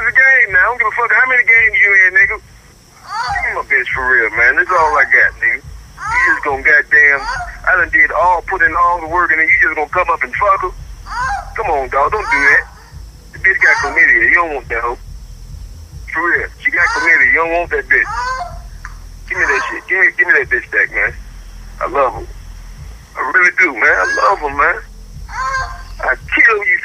the game now. I don't give a fuck how many games you in, nigga. Give me my bitch for real, man. That's all I got, nigga. You just gonna goddamn, I done put in all the work, and then you just gonna come up and fuck her? Come on, dog, don't do that. The bitch got chlamydia. You don't want that hoe. For real. She got chlamydia. You don't want that bitch. Give me that shit. Give me that bitch back, man. I love her. I really do, man. I love her, man.